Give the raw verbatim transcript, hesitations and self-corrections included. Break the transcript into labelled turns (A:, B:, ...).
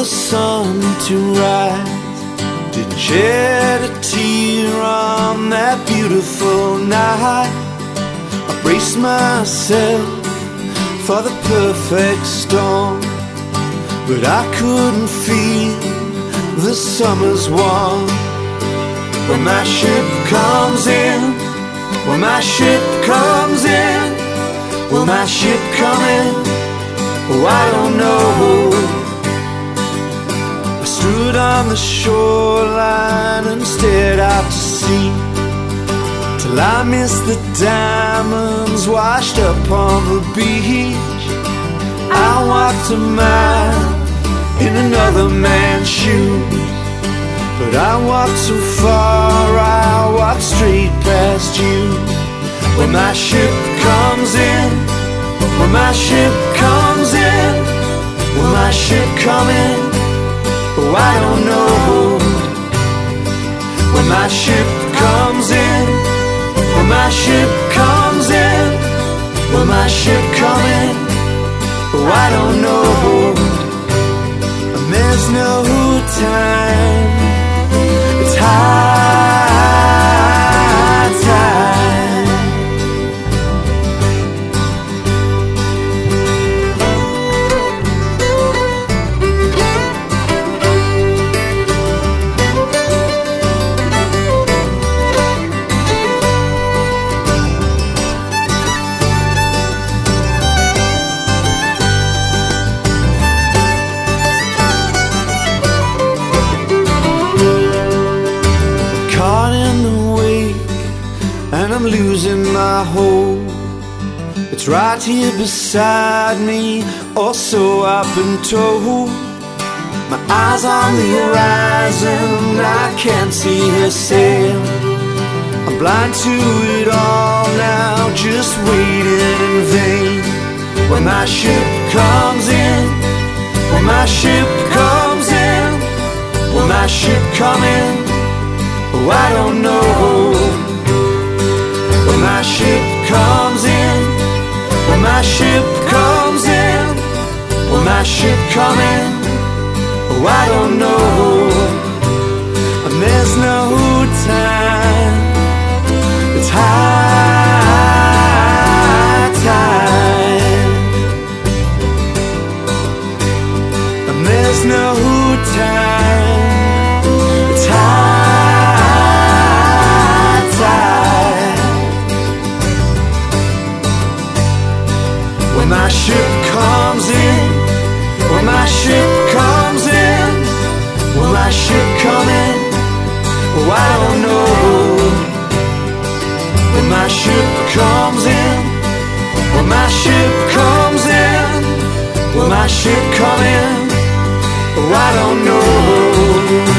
A: sun to rise, didn't shed a tear on that beautiful night. I braced myself for the perfect storm, but I couldn't feel the summer's warmth. When my ship comes in, when my ship comes in, will my ship come in? Oh, I don't know. I stood on the shoreline and stared out to sea, till I missed the diamonds washed up on the beach. I walked a mile in another man's shoes, but I walked so far, I walked straight past you. When my ship comes in, when my ship comes in, will my ship come in? Oh, I don't know. When my ship comes in, when my ship comes in, will my ship come in? Oh, I don't know. And there's no time, it's high time. I'm losing my hope. It's right here beside me, or so I've been told. My eyes on the horizon, I can't see her sail. I'm blind to it all now, just waiting in vain. When my ship comes in, when my ship comes in, will my ship come in? Oh, I don't know. When my ship comes in, when my ship comes in, will my ship come in? Oh, I don't know. And there's no time, it's high time. And there's no time, it's high time. When my ship comes in, when my ship comes in, will my ship come in? Oh, I don't know. When my ship comes in, when my ship comes in, will my ship come in? Oh, I don't know.